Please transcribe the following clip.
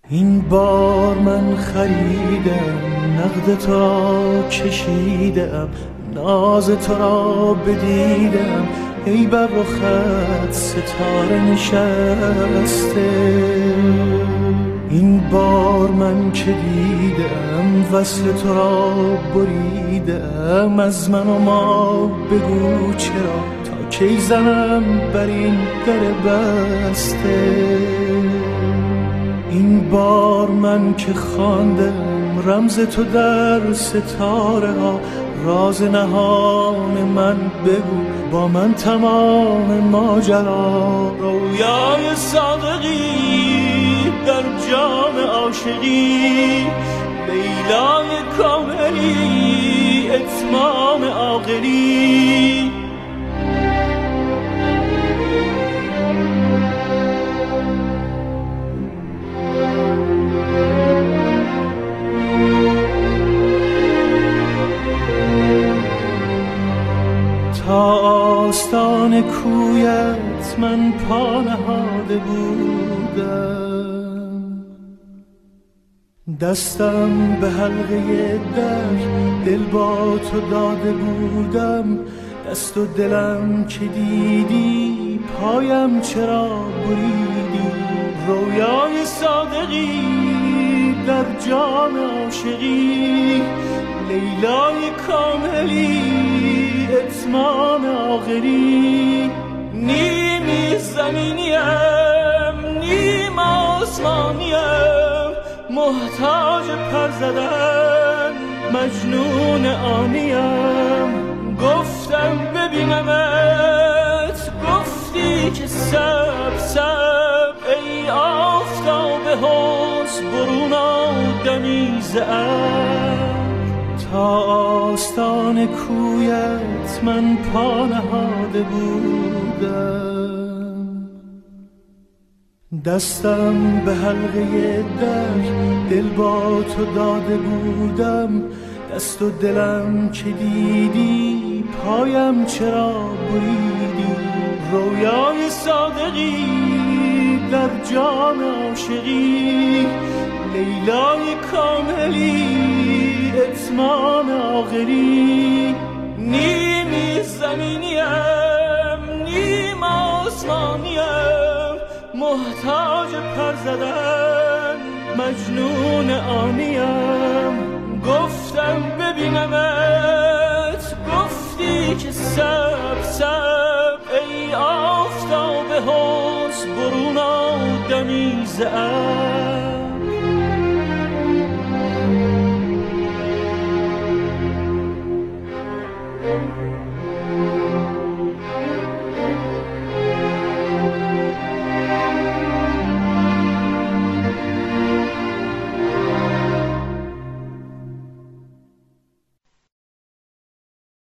این بار من خریدم، نقد تو را کشیدم، ناز تو را بدیدم، ای بر رخت ستاره نشسته. این بار من که دیدم وصل تو را بریدم، از من و ما بگو چرا تا کی زنم بر این در بسته. این بار من که خواندم رمز تو در ستاره ها، راز نهان من بگو با من تمام ماجرا. رویای صادقی در جام عاشقی، لیلای کاملی اتمام عاقلی. تا آستان کویت من پا نهاده بودم، دستم به حلقه در دل با تو داده بودم. دست و دلم که دیدی پایم چرا بریدی. رویای صادقی در جام عاشقی، لیلای کاملی اتمام آخری. نیمی زمینیم نیم آسمانیم، محتاج پر زدن مجنون آنیم. گفتم ببینمت گفتی که سب سب، ای آفتاب حسن برون آدمی ز تا آستان کویت من پا نهاده بودم. دستم به حلقه در دل با تو داده بودم. دست و دلم که دیدی پایم چرا بریدی. رویای صادقی در جام عاشقی، لیلای کاملی اتمام آخری. نیمی زمینیم نیم آسمانیم، محتاج پر زدن مجنون آنیم. گفتم ببینمت گفتی که سب سب، ای آفتاب حسن برون آدمی ز